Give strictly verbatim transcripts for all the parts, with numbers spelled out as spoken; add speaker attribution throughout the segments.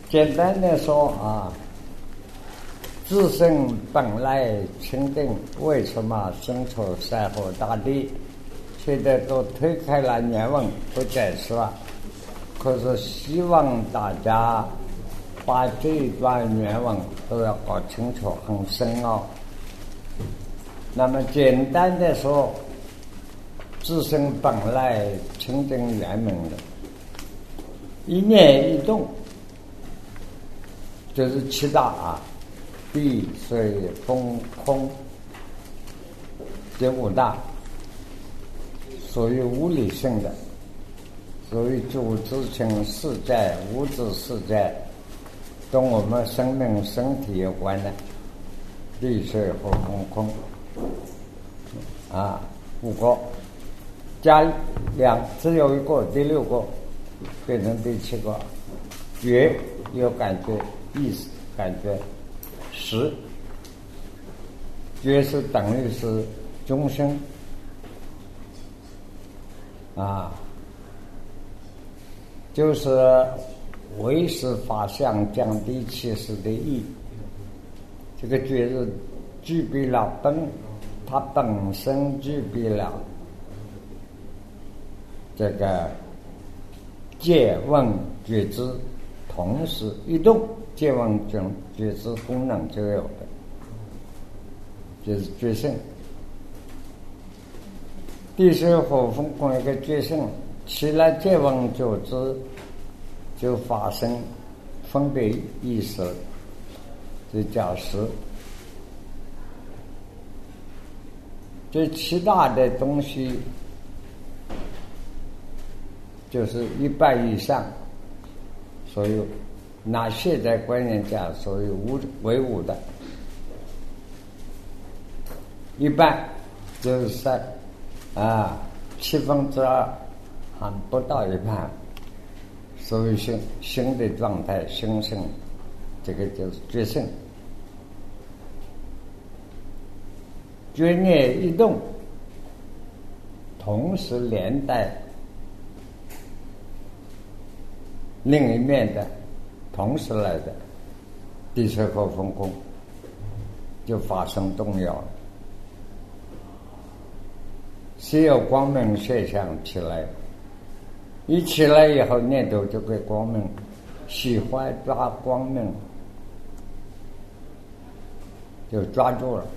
Speaker 1: 简单的说啊，自身本来清净，为什么身处山河大地？现在都推开了原文不解释了，可是希望大家把这一段原文都要搞清楚，很深奥。那么简单的说，自身本来清净圆满的，一念一动就是七大啊，地水风空这五大，属于物理性的，属于主自性世界、物质世界，跟我们生命身体有关的地水火风空啊，五个加两只有一个，第六个变成第七个。觉有感觉，意识感觉，识觉是等于是众生啊，就是唯识法相降低气势的意。这个觉是具备了本，它本身具备了这个借问觉知，同时一动，借问觉知功能就有的，就是觉性。地水火风空一个觉性起来，借问觉知就发生分别意识，就叫识。这七大的东西就是一半以上，所以拿现在观念讲，所谓无为无的，一半就是三啊，七分之二还不到一半，所谓心心的状态，心性，这个就是觉性。觉念一动，同时连带另一面的同时来的地水火风空就发生动摇，是有光明现象起来，一起来以后念头就给光明，喜欢抓光明就抓住了，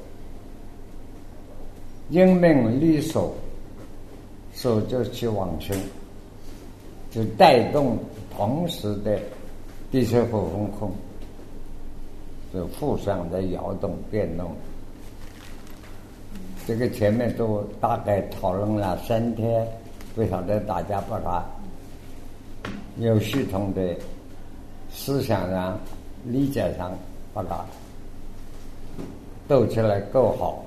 Speaker 1: 因命力手，手就去往生，就带动同时的地水火风空，就互相的摇动变动。这个前面都大概讨论了三天，不晓得大家把它有系统的思想上、理解上把它斗起来够好，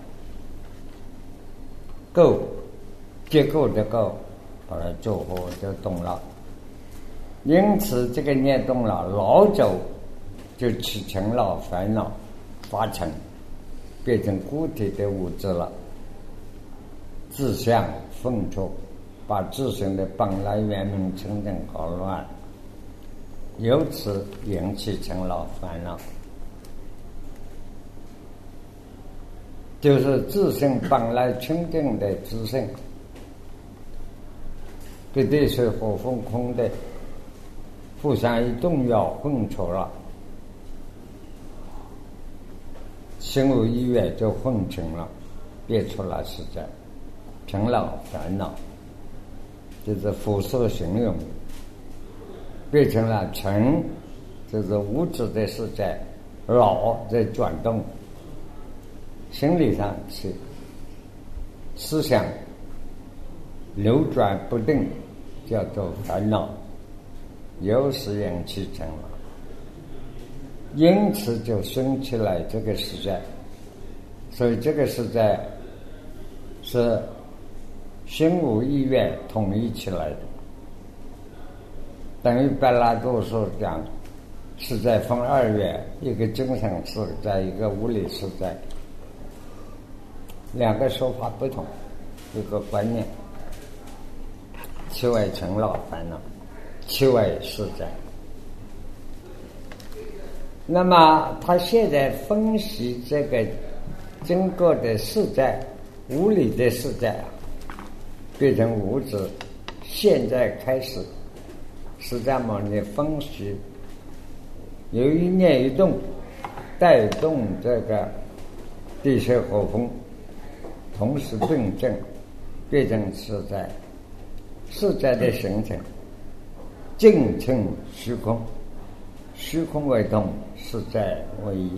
Speaker 1: 够结构的够，把它做活就懂了。因此这个念动了，老走就起成了烦恼发成，变成固体的物质了，自相分出，把自身的本来原明清净搞乱，由此引起成了烦恼。就是自身本来清净的自性，跟地水火风空的互相一动摇混浊了，心无意愿就混成了，变出了实在，成了烦恼，就是辐射形容，变成了尘，就是物质的世界，脑在转动，心理上是思想流转不定，叫做烦恼，由此引起成了，因此就生起来这个实在。所以这个实在是心无意愿统一起来的，等于柏拉图所讲实在分二元，一个精神实在，一个物理实在，两个说法不同，一个观念，其外成了烦恼，其外实在。 那么他现在分析这个整个的世界，物理的世界啊，变成物质，现在开始释迦牟尼分析，有一念一动带动这个地水火风同时并振，变成世界，世界的形成尽称虚空，虚空为动，世界为一。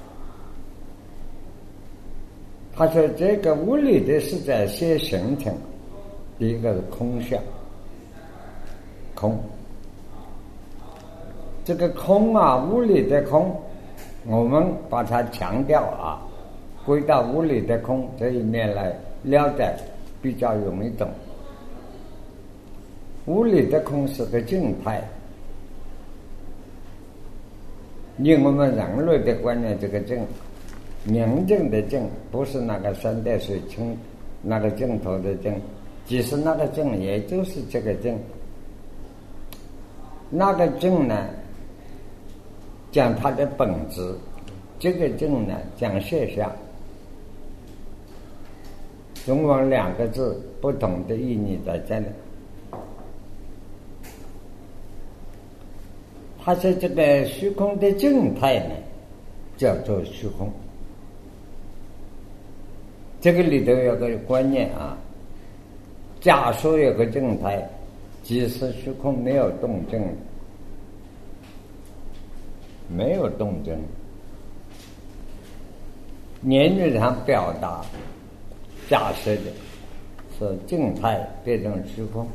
Speaker 1: 他说这个物理的世界先形成，第一个是空相，空，这个空啊，物理的空，我们把它强调啊，归到物理的空这一面来了解，比较容易懂。物理的空是个静态，以我们人类的观念，这个静，宁静的静，不是那个三点水清那个镜头的镜，即使那个静，也就是这个静。那个静呢，讲它的本质，这个静呢，讲现象。中文两个字不同的意义在这里。它是这个虚空的静态呢，叫做虚空。这个里头有个观念啊，假说有个静态，即使虚空没有动静，没有动静，言语上表达假设的是静态变成虚空。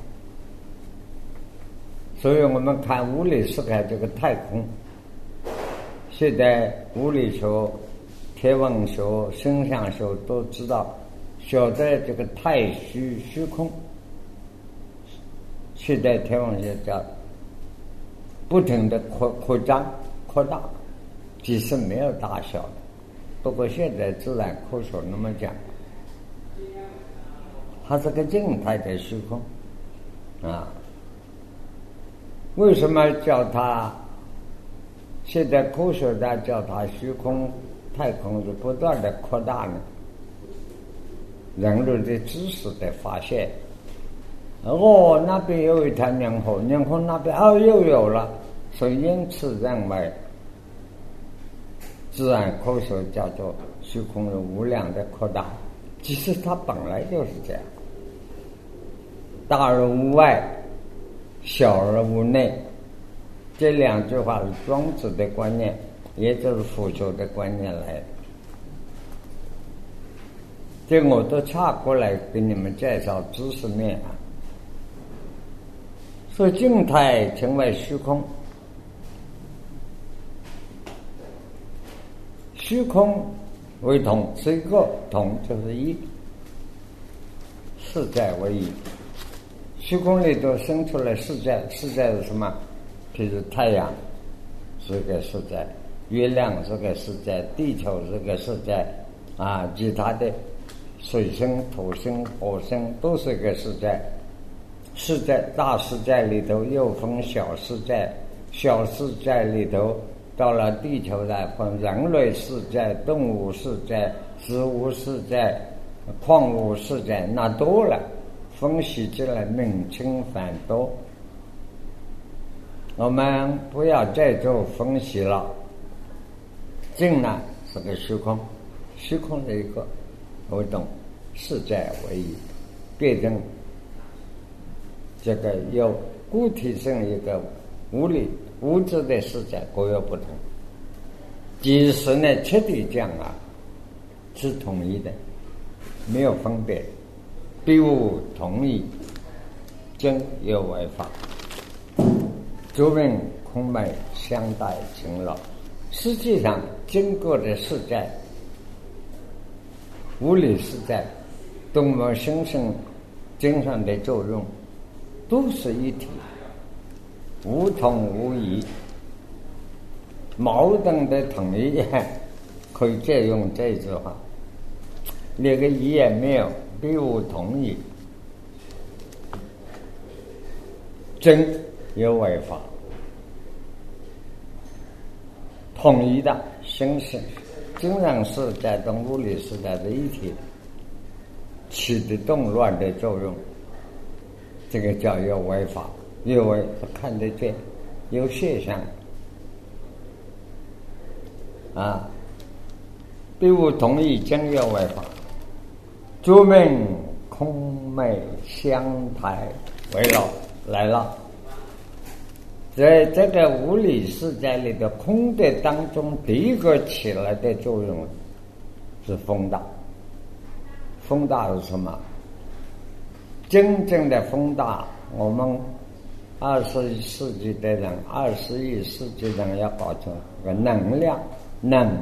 Speaker 1: 所以我们看物理世界这个太空，现在物理学、天文学、声像学都知道，晓得这个太虚虚空。现在天文学叫不停的扩扩张、扩大，即使没有大小的。不过现在自然科学那么讲，它是个静态的虚空啊。为什么叫它？现在科学家叫它虚空、太空是不断的扩大呢？人类的知识的发现，哦，那边有一条银河，银河那边哦又有了，所以因此认为，自然科学叫做虚空的无量的扩大，其实它本来就是这样，大而无外，小而无内，这两句话是庄子的观念，也就是佛教的观念来的。这我都岔过来给你们介绍知识面啊。所以静态成为虚空，虚空为同，是一个同就是一，世界为一。虚空里头生出来世界，世界是什么？譬如太阳是个世界，月亮是个世界，地球是个世界啊，其他的水星、土星、火星都是个世界。世界大世界里头又分小世界，小世界里头到了地球来分人类世界、动物世界、植物世界、矿物世界，那多了。分析起来名称繁多，我们不要再做分析了。静呢是个虚空，虚空的一个活动，世界为一，变成这个有固体性一个物理物质的世界各有不同。即使呢彻底讲啊，是统一的，没有分别。必无同意，真有为法。诸命空昧，相待勤劳。实际上，经过的世界、物理世界，对我们心生精神的作用，都是一体，无同无异。矛盾的统一，可以借用这句话，连个异也没有。必无同意，真有为法。 统一的形成精神世界跟物理世界的一体，起的动乱的作用，这个叫有为法。有为看得见，有现象啊，必无同意真有为法，诸命空昧相台围绕来了。在这个物理世界里的空的当中，第一个起来的作用是风大。风大是什么？真正的风大，我们二十一世纪的人，二十一世纪人要搞成个能量能。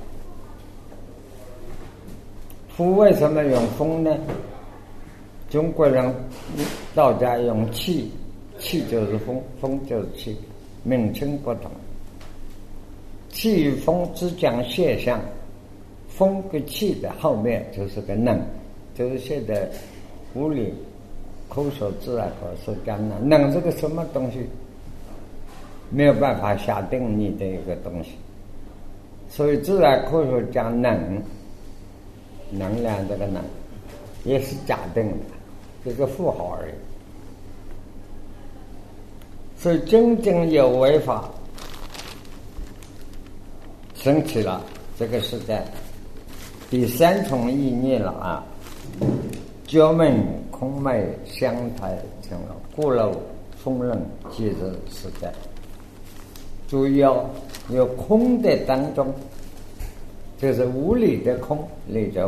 Speaker 1: 风为什么用风呢？中国人道家用气，气就是风，风就是气，名称不同。气与风只讲现象，风跟气的后面就是个能，就是现在物理科学自然科学讲能，能是个什么东西？没有办法下定义的一个东西，所以自然科学讲能，能量这个能也是假定的，这个符号而已。所以真正有为法升起了，这个是在第三重意念了啊。觉门空昧相台成了故漏风刃即是实在。注意哦，有空的当中，就是无理的空里头，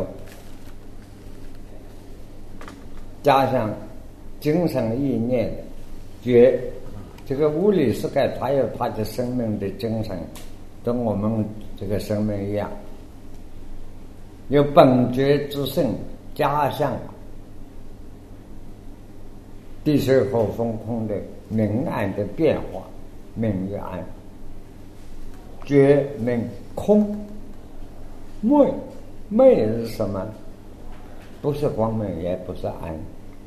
Speaker 1: 加上精神意念的觉，这个物理世界它有它的生命的精神，跟我们这个生命一样，有本觉之性，加上地水火风空的明暗的变化，明与暗，觉明空，昧昧是什么？不是光明，也不是暗，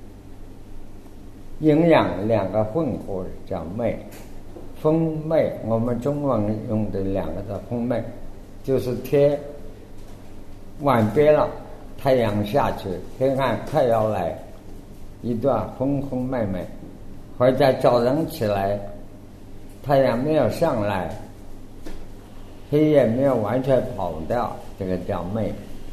Speaker 1: 阴阳两个混合叫昧。风昧，我们中文用的两个字风昧，就是天晚边了，太阳下去，黑暗快要来，一段风风昧昧，或者早晨起来，太阳没有上来，黑夜没有完全跑掉，这个叫昧。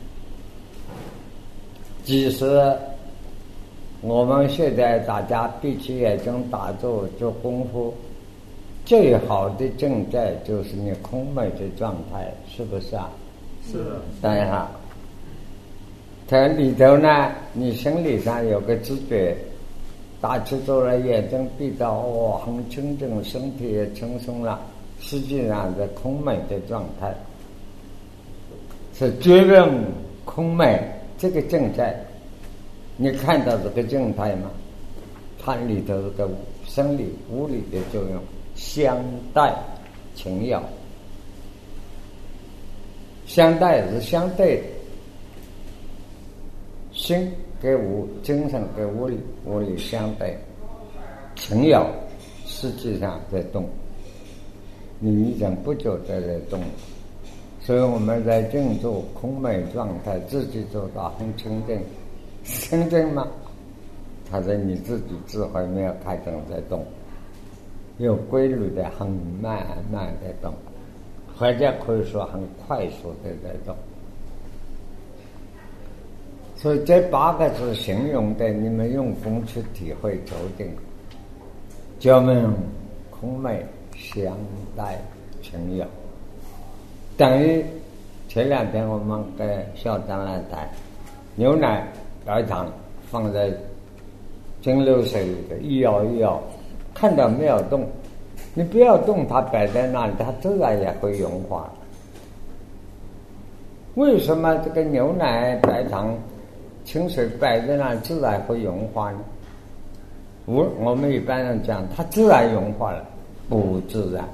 Speaker 1: 即使我们现在大家闭起眼睛打坐做功夫，最好的境界就是你空昧的状态，是不是啊？
Speaker 2: 是的。
Speaker 1: 当然，这里头呢，你心理上有个知觉，打起坐来，眼睛闭到，哦，很清净，身体也轻松了，实际上是空昧的状态，是觉认空昧这个境界。你看到这个静态吗？它里头这个生理物理的作用相待情要，相待是相对的，心跟物精神跟物理物理相对，情要实际上在动，你已经不久在在动，所以我们在静坐空昧状态，自己做到很清净。清净吗？它是你自己智慧没有开灯在动，有规律的很慢慢的动，或者可以说很快速的在动。所以这八个字形容的，你们用功去体会究竟。觉门空昧相待情要，等于前两天我们跟校长来谈牛奶白糖放在蒸馏水里的一摇一摇，看到没有动，你不要动，它摆在那里，它自然也会融化。为什么这个牛奶白糖清水摆在那里自然会融化呢？我我们一般人讲它自然融化了，不自然，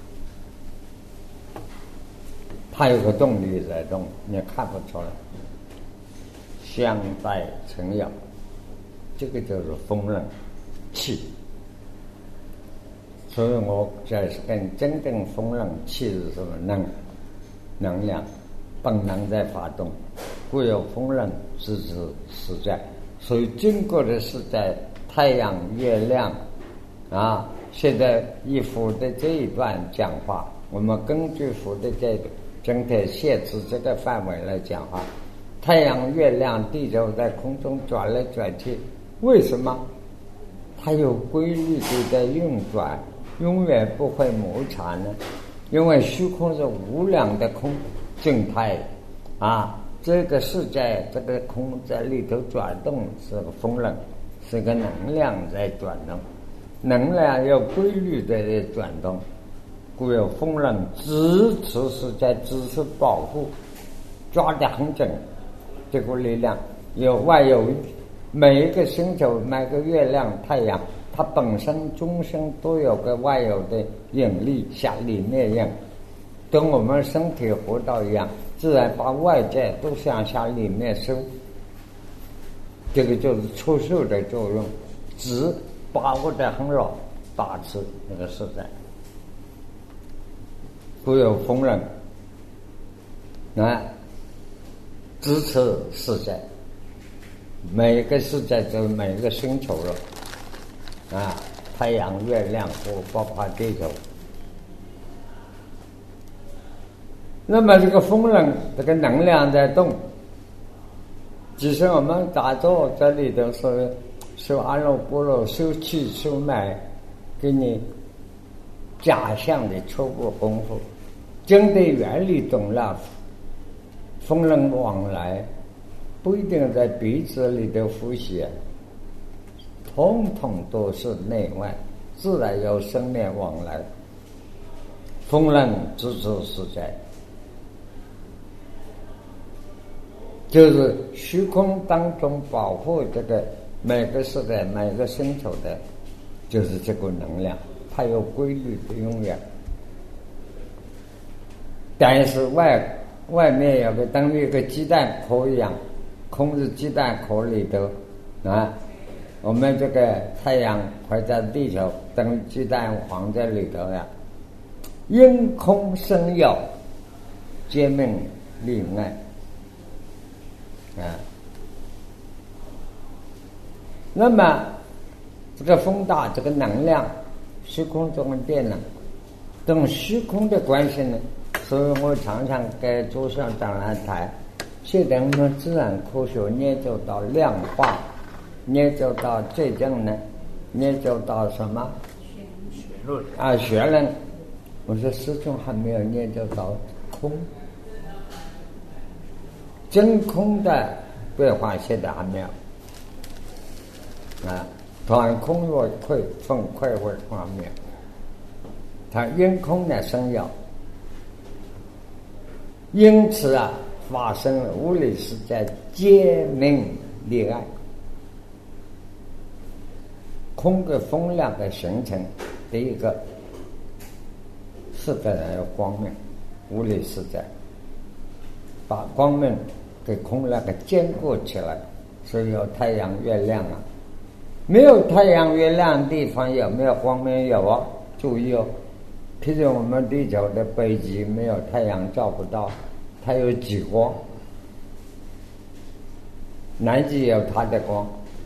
Speaker 1: 它有个动力在动，你看不出来。相待成要，这个就是风刃气。 所以我这是跟真正风能气是什么能能量本能在发动，故有风能之之实在。所以经过的是在太阳、月亮啊。现在以佛的这一段讲话，我们根据佛的这个整体限制这个范围来讲话，太阳、月亮、地球在空中转来转去，为什么？它有规律的在运转，永远不会摩擦呢？因为虚空是无量的空静态啊，这个是在这个空在里头转动，是个风能，是个能量在转动。能量有规律的在转动，故有风能支持是在支持保护，抓得很紧。这股力量有外有每一个星球、每个月亮、太阳，它本身终生都有个外有的引力向里面引，跟我们身体活动一样，自然把外界都向下里面收。这个就是出受的作用，只把握得很牢，把持那个实在，故有风能啊支持实在。每一个实在就是每一个星球了啊，太阳、月亮或包括地球。那么这个风能，这个能量在动，只是我们打坐这里头是修阿耨多罗、修气、修脉，给你假象的初步功夫。真的原理懂了，风能往来不一定在鼻子里头呼吸，统统都是内外，自然有生灭往来。风能之之实在，就是虚空当中保护这个每个时代、每个星球的，就是这股能量，它有规律的永远。但是外外面有个等于一个鸡蛋壳一样，空是鸡蛋壳里头啊，我们这个太阳或者地球等于鸡蛋黄在里头呀，因空生有，皆命立外啊。那么这个风大，这个能量，虚空中的电能，跟虚空的关系呢？所以我常常给诸校长来谈，现在我们自然科学研究到量化，研究到最近呢，研究到什么？学论啊，学论。我说始终还没有研究到空，真空的变化现在还没有啊。短空若溃，分溃为方面，它因空的生有。因此啊，发生了物理实在皆命立爱。空的风量的形成，第一个是个人有光明，物理实在把光明给空量给坚固起来，所以有太阳、月亮啊。没有太阳、月亮地方有没有光明？有啊，注意哦。譬如我们地球的北极没有太阳照不到，它有极光；南极有它的光。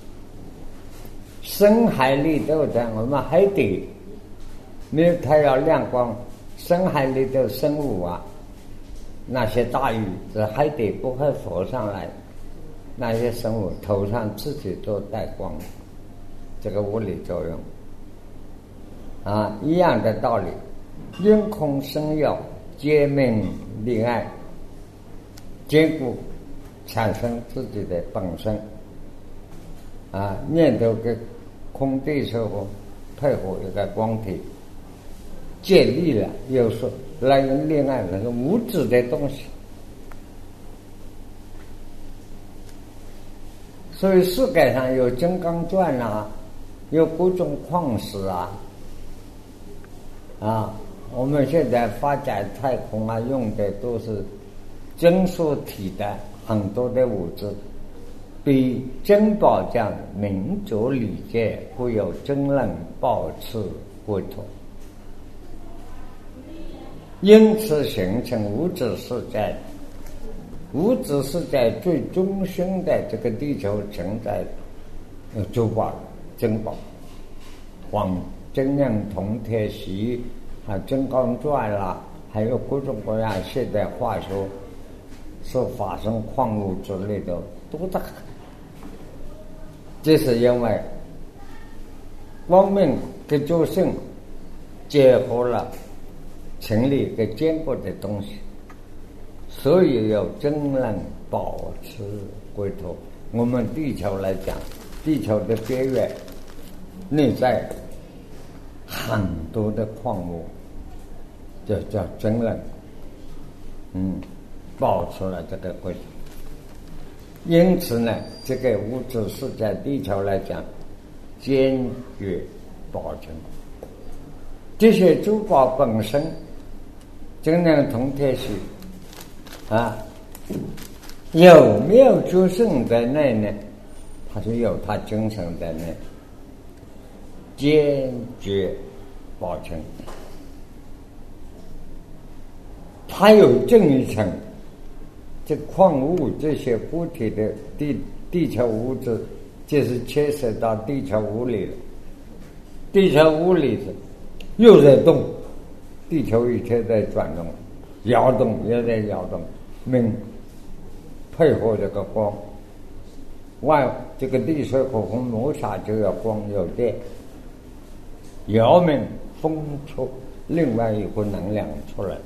Speaker 1: 深海里头的我们海底没有太阳亮光，深海里头生物啊，那些大鱼在海底不会浮上来，那些生物头上自己都带光，这个物理作用啊，一样的道理。因空生有，皆命立爱，坚固产生自己的本身啊，念头跟空地时候配合一个光体建立了，有时来人恋爱那个无质的东西。所以世界上有金刚钻啊，有各种矿石啊啊，我们现在发展太空啊，用的都是金属体的很多的物质，比珍宝讲民族理解，会有真能保持国土。 因此形成物质世界。物质世界最中心的这个地球存在呃珠宝珍宝，黄金银铜铁锡啊，金刚钻啦，还有各种各样现代化学是发生矿物之类的都在。这是因为光明跟周性结合了成立一个坚固的东西，所以要真能保持归途。我们地球来讲，地球的边缘内在很多的矿物，就叫真能嗯保持了这个归途。因此呢，这个物质世界地球来讲坚决保证这些珠宝本身金银铜铁锡啊，有没有觉醒在内呢？它是有它精神在内，坚决保证。它有这一层，这矿物这些固体的地地球物质，就是牵涉到地球物理了。地球物理是又在动，地球一切在转动，摇动也在摇动，命配合这个光，外这个地水火风摩擦就要光有电，摇命风出另外一股能量出来，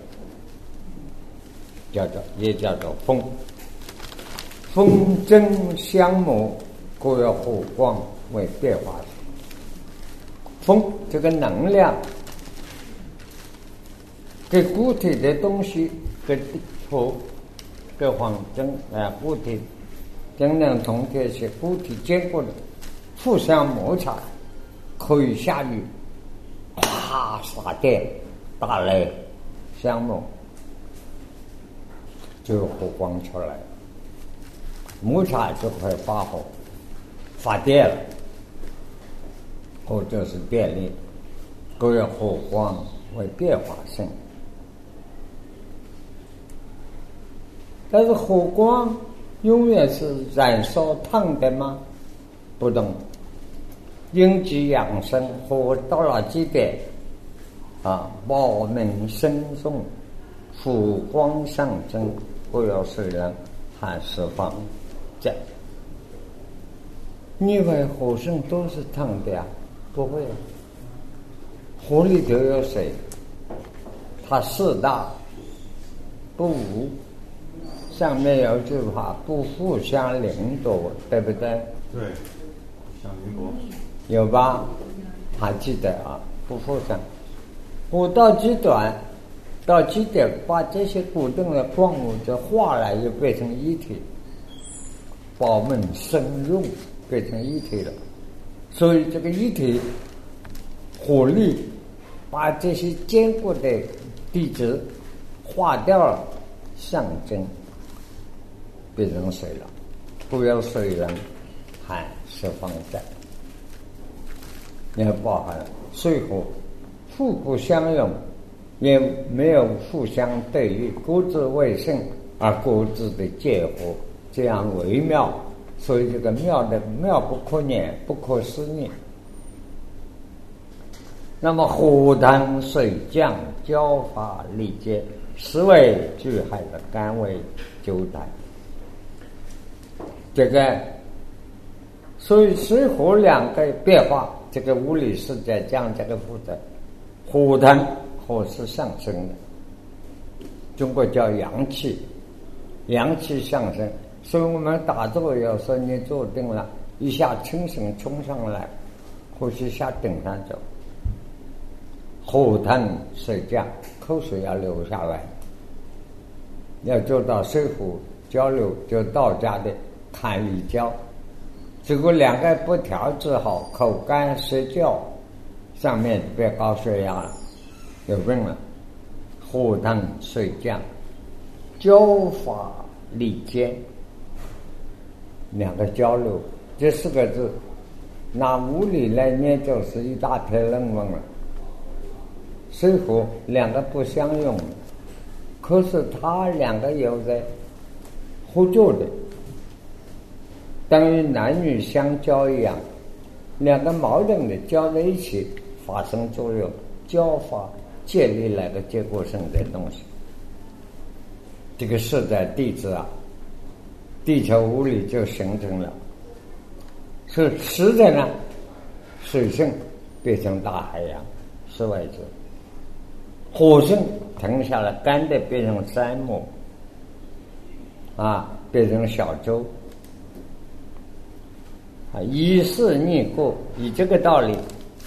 Speaker 1: 叫做也叫做风。风真相磨，故要火光为变化。风这个能量给固体的东西跟火跟黄金啊固体金银铜铁锡固体坚固的互相摩擦，可以下雨哗洒电打雷相磨，就有火光出来，摩擦就会发火发电了，或者是电力，各有火光为变化性。但是火光永远是燃烧烫的吗？不懂。阴极养生，火到了极点啊，报名深重，火光上升，不要水人还释放这。你以为火生都是烫的呀？不会，火里头有水，它四大不无，上面有句话不互相凌夺，对不对？
Speaker 2: 对，相凌夺
Speaker 1: 有吧？还记得啊？不互相。我到极短，到极点，把这些固定的矿物就化了，又变成一体，把我们深入变成一体了。所以这个一体火力把这些坚固的地质化掉了，象征变成水了，不要水人还释放在，也包含水火互不相容，也没有互相对立，各自为胜而各自的结合，这样微妙。所以这个妙的妙不可言，不可思议。那么火腾水降，交法力竭，实为巨海的甘为九代。这个所以水火两个变化，这个物理世界将这个负责。火腾，火是上升的，中国叫阳气，阳气上升。所以我们打坐有时候你坐定了，一下清醒冲上来，呼吸下顶上走。火腾水降，口水要流下来，要做到水火交流，就道家的坎离交。如果两个不调治好，口干舌燥，上面变高血压了，有病了。火腾水降，交法力竭，两个交流，这四个字拿物理来念就是一大篇论文了。水火两个不相容， 可是他两个有在互助的，等于男女相交一样，两个矛盾的交在一起发生作用，交发建立那个结果性的东西。这个是在地质啊，地球物理就形成了。是湿的呢，水性变成大海洋，是外质；火性停下来，干的变成山漠，啊，变成小洲。啊，以是逆故，以这个道理，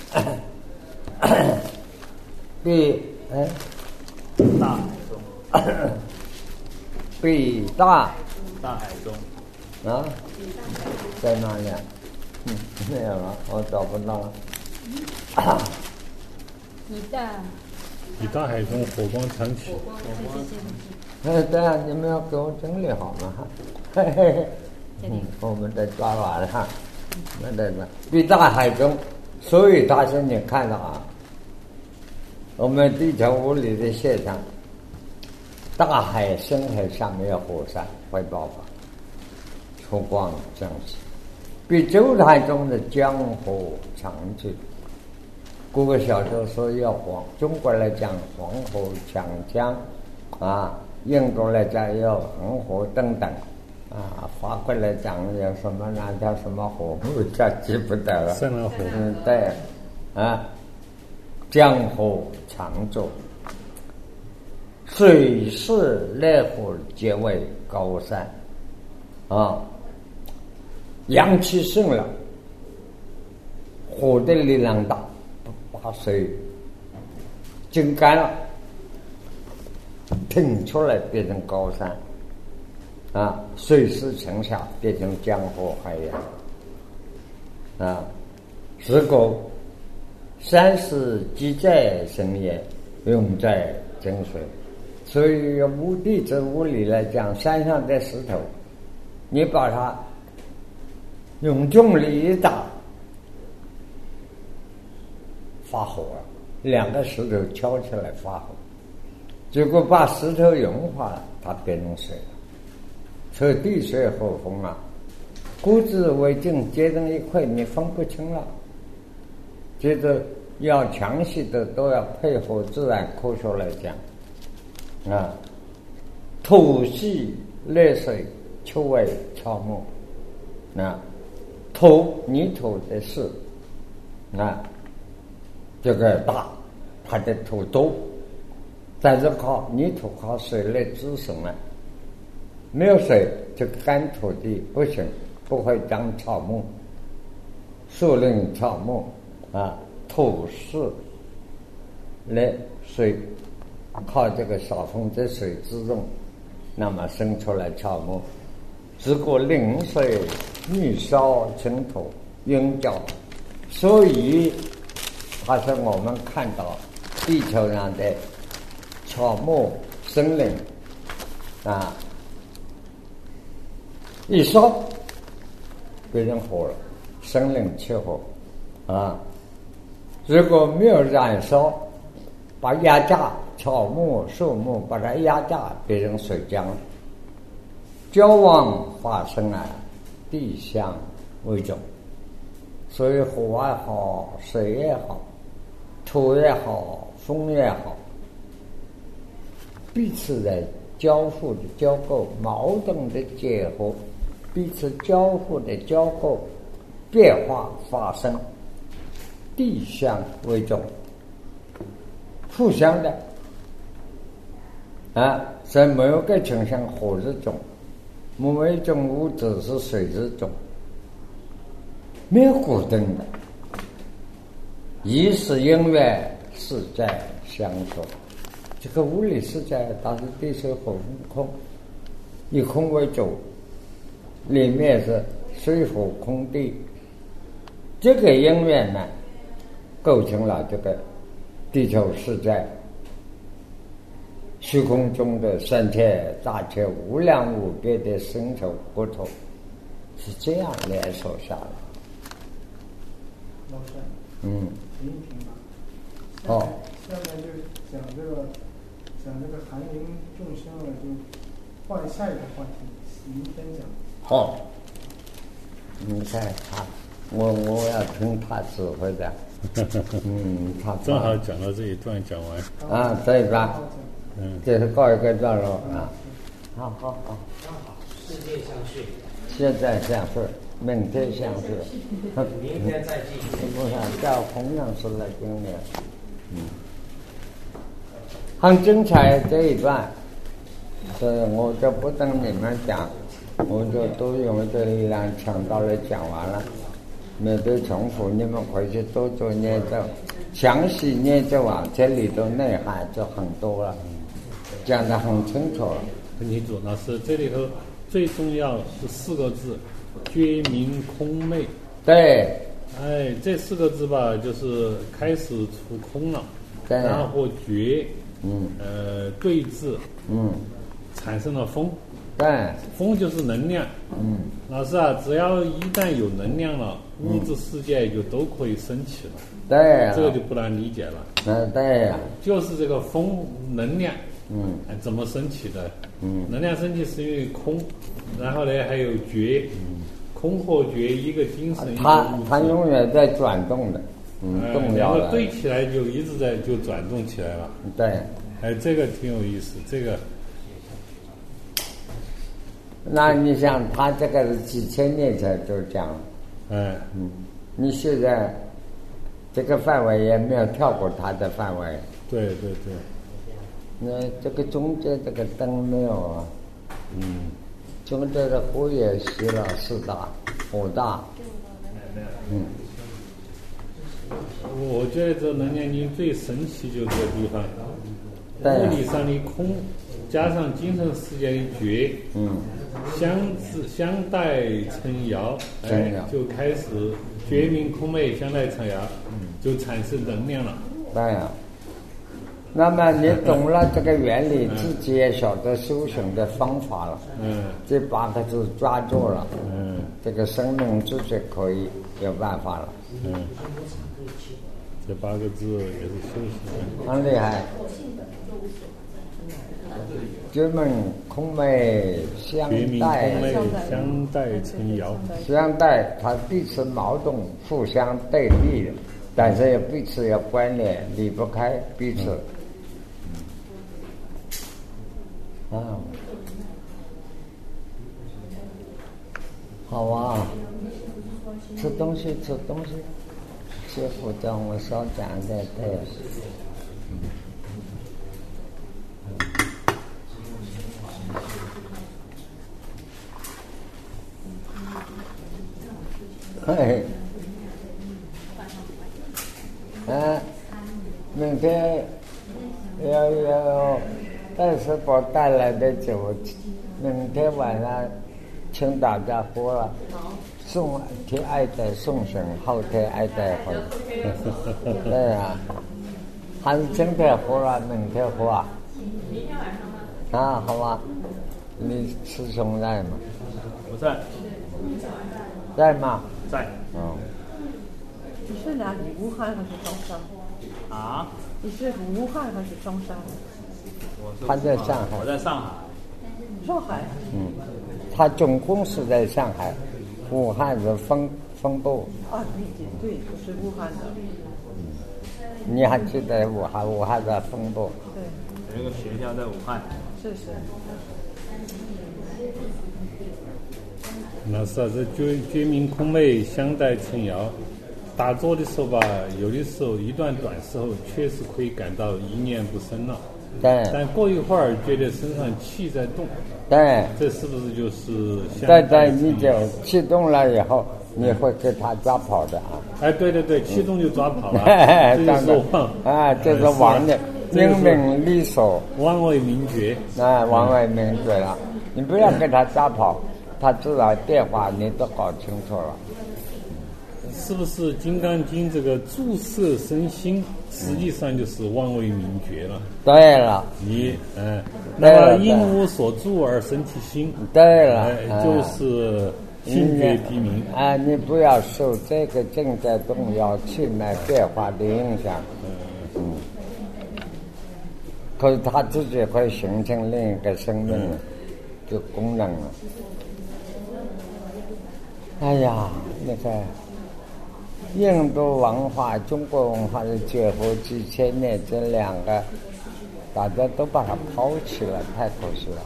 Speaker 1: 比哎
Speaker 2: 大海中，
Speaker 1: 比大
Speaker 2: 大海中
Speaker 1: 啊，在哪里啊？嗯，没有了，我找不到了。
Speaker 3: 以大
Speaker 2: 比大海中火光腾起。
Speaker 3: 火光，对对
Speaker 1: 哎，对啊，你们要给我整理好吗？嘿嘿嘿，嗯，我们得抓完了哈。那得了，比大海中，所以大师你看到啊，我们地球物理的现象，大海深海上面有火山会爆发，出光蒸汽，比周台中的江河长聚。各个小洲说要黄，中国来讲黄河、长江啊，印度来讲要恒河等等啊，法国来讲有什么那叫什么河，我叫记不得了。
Speaker 2: 塞纳河。
Speaker 1: 嗯，对，啊，江河长洲，水势内湖皆为高山，啊，阳气盛了，火的力量大，把水蒸干了，挺出来变成高山，啊，水势沉下变成江河海洋，啊，是故山势积在深也，永在真水。所以无地质物理来讲，山上的石头，你把它用重力一打，发火了，两个石头敲起来发火，结果把石头融化了，它变成水了。所以地水火风啊，骨质为镜结成一块，你分不清了。接着要详细的都要配合自然科学来讲啊，土系泪水秋为草木啊，土泥土的事啊，这个大，它的土多，但是靠泥土靠水来滋生啊，没有水这个干土地不行，不会长草木，树林草木啊，土是来水靠这个少风之水之中，那么生出来草木。只过临水遇烧尘土晕脚，所以它是我们看到地球上的草木森林啊，一烧变成火了，森林起火啊。如果没有燃烧，把压榨草木树木把它压榨变成水浆，交往发生啊，地相为重。所以火也好，水也好，土也好，风也好，彼此的交互的交构，矛盾的结合，彼此交互的交构，变化发生，地相为重，互相的啊，在某一个情况火之中，某一种物质是水之中，没有固定的，一是因为是在相说。这个物理是在它是地水火风空，以空为主，里面是水火空地，这个因缘呢，构成了这个地球是在虚空中的三界大千无量无边的星球国土，是这样联手下来。
Speaker 4: 老师，
Speaker 1: 嗯，
Speaker 4: 您评吧。
Speaker 1: 哦，
Speaker 4: 下面就讲这个讲这个含灵众生了，就换下一个话题，明天讲。
Speaker 1: 好，你看他，我我要听他指挥的。嗯，他
Speaker 2: 正好讲到这一段讲完。
Speaker 1: 啊，这一段，
Speaker 2: 嗯，
Speaker 1: 这是告一个段落啊。好好好。
Speaker 5: 世界相续，
Speaker 1: 现在相续，明天相续，
Speaker 5: 明天再继续。
Speaker 1: 我想叫同样是来经验，嗯，很精彩这一段，所以我就不等你们讲，我就都用这力量抢到了讲完了，没得重复，你们回去多做念咒，详细念咒啊，这里头内涵就很多了，讲得很清楚了。
Speaker 2: 很清楚，老师这里头最重要是四个字：觉明空昧。
Speaker 1: 对，
Speaker 2: 哎，这四个字吧，就是开始出空了，
Speaker 1: 对，
Speaker 2: 然后觉，
Speaker 1: 嗯，
Speaker 2: 呃，对峙，
Speaker 1: 嗯，
Speaker 2: 产生了风，
Speaker 1: 对，
Speaker 2: 风就是能量，
Speaker 1: 嗯，
Speaker 2: 老师啊，只要一旦有能量了，物质世界就都可以升起了，
Speaker 1: 对，
Speaker 2: 这个就不难理解了。
Speaker 1: 嗯，对呀，
Speaker 2: 就是这个风能量，
Speaker 1: 嗯，
Speaker 2: 怎么升起的？
Speaker 1: 嗯，
Speaker 2: 能量升起是因为空，然后呢还有觉，空和觉一个精神，
Speaker 1: 它它永远在转动的，嗯，
Speaker 2: 呃
Speaker 1: 动摇的，
Speaker 2: 两个对起来就一直在就转动起来了。
Speaker 1: 对，
Speaker 2: 哎，这个挺有意思，这个。
Speaker 1: 那你想，他这个是几千年前就讲了，
Speaker 2: 哎，
Speaker 1: 嗯，你现在这个范围也没有跳过他的范围，
Speaker 2: 对对对，
Speaker 1: 那这个中间这个灯没有啊，嗯，中间的火也熄了，四大火大，嗯，
Speaker 2: 我觉得这能量经最神奇就是这个地方，
Speaker 1: 对，
Speaker 2: 物理上的空加上精神世界的觉，
Speaker 1: 嗯，
Speaker 2: 相自相待成爻，哎，就开始觉明空昧相待成爻，嗯，就产生能量了。
Speaker 1: 对呀。那么你懂了这个原理，自己也晓得修行的方法了。
Speaker 2: 嗯，
Speaker 1: 这八个字抓住了，
Speaker 2: 嗯，
Speaker 1: 这个生命自己可以有办法了。
Speaker 2: 嗯，这八个字也是修行，
Speaker 1: 很厉害。觉明空昧相
Speaker 2: 觉明
Speaker 1: 待，
Speaker 2: 空昧相待成爻，
Speaker 1: 相待，它彼此矛盾，互相对立的，但是也彼此有关联，离不开彼此。啊，好啊，吃东西，吃东西。师傅叫我少讲点，对。嘿，啊，明天要要带师傅带来的酒，明天晚上请大家喝了，送替爱戴送行，后天爱戴回。对啊，还是今天喝了，明天喝啊？明天晚上吗？啊，好吧，你师兄在吗？
Speaker 2: 我在。
Speaker 1: 在吗？
Speaker 2: 在。
Speaker 1: 嗯。
Speaker 6: 你是哪里？武汉还是中山？
Speaker 2: 啊？
Speaker 6: 你是武汉还是中山？
Speaker 2: 我是。
Speaker 1: 他在上海。
Speaker 2: 我在上海。
Speaker 6: 上海。
Speaker 1: 嗯，他总公司在上海，武汉是分分部。
Speaker 6: 啊，对对对，我是武汉的。
Speaker 1: 嗯，你还记得武汉？武汉的分部。
Speaker 6: 对。
Speaker 2: 有一个学校在武汉。
Speaker 6: 是是。
Speaker 2: 老师啊，这觉觉明空昧相待成爻，打坐的时候吧，有的时候一段短时候确实可以感到一念不生了。
Speaker 1: 对。
Speaker 2: 但过一会儿觉得身上气在动。
Speaker 1: 对。
Speaker 2: 这是不是就是相
Speaker 1: 待
Speaker 2: 待
Speaker 1: 成爻？对对，你就气动了以后，你会给他抓跑的啊。
Speaker 2: 哎，对对对，气动就抓跑了。这就是妄
Speaker 1: 啊，这是妄的，明明利索，
Speaker 2: 妄为明觉。
Speaker 1: 啊，妄为明觉了，你不要给他抓跑。他知道电话你都搞清楚了，
Speaker 2: 是不是《金刚经》这个注色身心，实际上就是妄为明觉了？
Speaker 1: 对了，
Speaker 2: 你嗯，那么因无所住而生其心。
Speaker 1: 对了，
Speaker 2: 哎、就是心觉地明
Speaker 1: 啊！你不要受这个境界动摇、气脉变化的影响。嗯， 可是他自己会形成另一个生命了，就功能了。哎呀，那个印度文化、中国文化的结合几千年，这两个大家都把它抛弃了，太可惜了。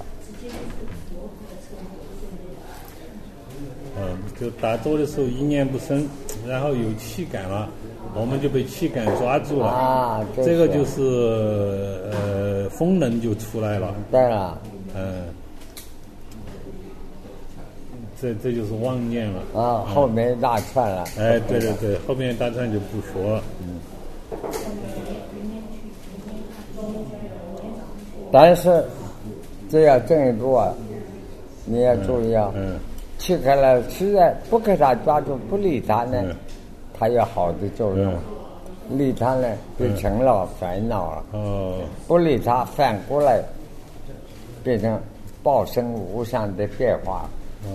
Speaker 2: 嗯，就打坐的时候一念不生，然后有气感了，我们就被气感抓住了
Speaker 1: 啊，
Speaker 2: 这个就是呃风能就出来了。
Speaker 1: 对了，
Speaker 2: 嗯，这这就是妄念了
Speaker 1: 啊，
Speaker 2: 嗯、
Speaker 1: 后面一大串了。
Speaker 2: 哎，对对对，后面一大串就不说了。嗯。
Speaker 1: 但是这要进一步啊，你要注意啊。
Speaker 2: 嗯。嗯
Speaker 1: 气开了，实在不给他抓住，不理他呢，嗯、他有好的作用；嗯、理他呢，就成了烦恼了。
Speaker 2: 哦、嗯。
Speaker 1: 不理他，反过来变成报生无上的变化。
Speaker 2: 嗯。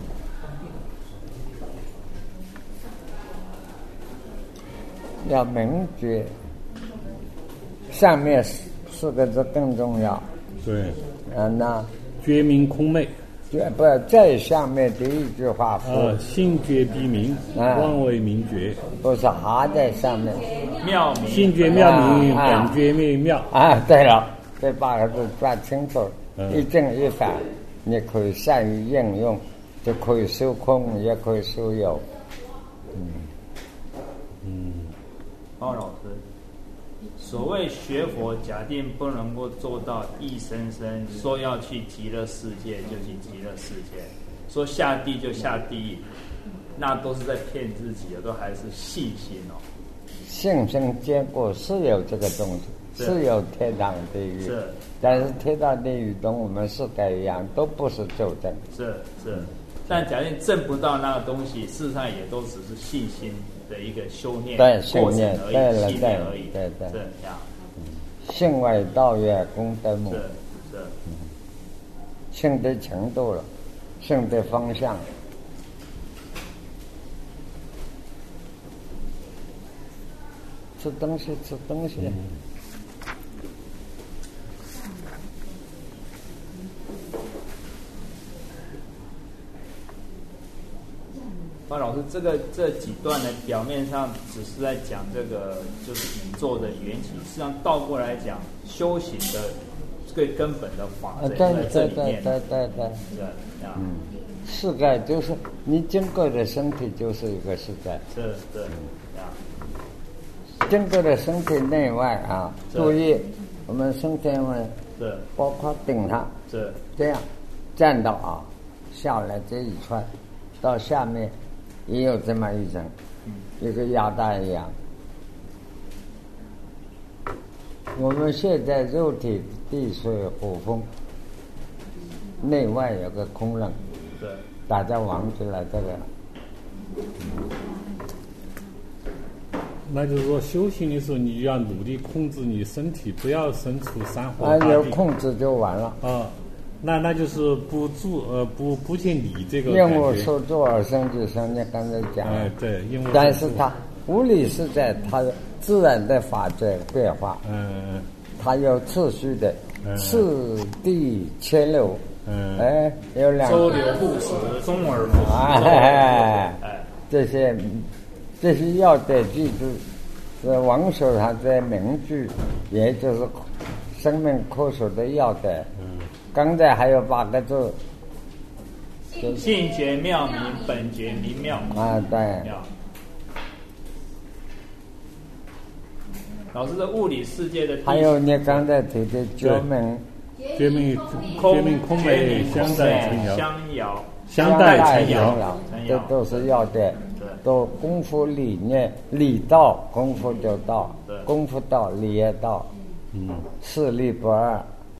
Speaker 1: 要明觉，上面四个字更重要。
Speaker 2: 对。
Speaker 1: 啊，那
Speaker 2: 觉明空昧。
Speaker 1: 不，在下面第一句话
Speaker 2: 啊，性觉必明，
Speaker 1: 啊、
Speaker 2: 妄为明觉，
Speaker 1: 不是还在上面。
Speaker 5: 妙明，
Speaker 2: 性觉妙明，
Speaker 1: 啊、
Speaker 2: 本觉灭妙。
Speaker 1: 啊，对了，这八个字抓清楚，
Speaker 2: 嗯、
Speaker 1: 一正一反，你可以善于应用，就可以修空，也可以修有。嗯
Speaker 2: 嗯，
Speaker 7: 包老师。所谓学佛，假定不能够做到一生生说要去极乐世界就去极乐世界，说下地就下地狱，那都是在骗自己的，都还是信心哦。
Speaker 1: 信心结果是有这个东西，是, 是有天堂地狱，
Speaker 7: 是，
Speaker 1: 但是天堂地狱跟我们世界一样，都不是究竟。
Speaker 7: 是是，但假定证不到那个东西，事实上也都只是信心的一个修炼
Speaker 1: 对
Speaker 7: 过程而已，
Speaker 1: 对了
Speaker 7: 信念而已，
Speaker 1: 对对，
Speaker 7: 这样。
Speaker 1: 信为道业，功德母。
Speaker 7: 是是，
Speaker 1: 嗯，信的程度了，信的方向。吃东西，吃东西。嗯，
Speaker 7: 包老师，这个这几段呢，表面上只是在讲这个就是宇宙的缘起，实际上倒过来讲，修行的最根本的法则在这里面。
Speaker 1: 对对对对对。嗯，世界就是你经过的身体就是一个世界。
Speaker 7: 是是啊。
Speaker 1: 经过的身体内外啊，注意我们身体外，
Speaker 7: 是
Speaker 1: 包括顶上，
Speaker 7: 是
Speaker 1: 这样站到啊，下来这一串，到下面也有这么一层，嗯、一个腰带一样。我们现在肉体地水火风，内外有个空冷，
Speaker 7: 对，
Speaker 1: 大家忘记了这个。
Speaker 2: 那就是说，修行的时候，你就要努力控制你身体，不要身处山河大地。
Speaker 1: 啊，有控制就完了。
Speaker 2: 啊，那那就是不住呃不不去理这个
Speaker 1: 因我受作而生之生，你刚才讲了。
Speaker 2: 哎，对，因为
Speaker 1: 但是它无理是在它自然的法则变化。
Speaker 2: 嗯。
Speaker 1: 它有次序的，
Speaker 2: 嗯、
Speaker 1: 次第切流。
Speaker 2: 嗯。
Speaker 1: 哎，有两个。
Speaker 7: 周流不时，终而不息。
Speaker 1: 哎，这些。这些要得记住，是王守他的名句，也就是生命科学的要点。嗯，刚才还有八个字，
Speaker 7: 性觉妙明，本觉明妙。
Speaker 1: 啊，对。
Speaker 7: 老师的物理世界的，
Speaker 1: 还有你刚才提的觉明，
Speaker 2: 觉明觉明空昧相待成遥，
Speaker 7: 相遥
Speaker 2: 相待成遥，
Speaker 1: 这都是要点。都功夫理念，理到功夫就到，功夫到理也到，嗯，四力不二。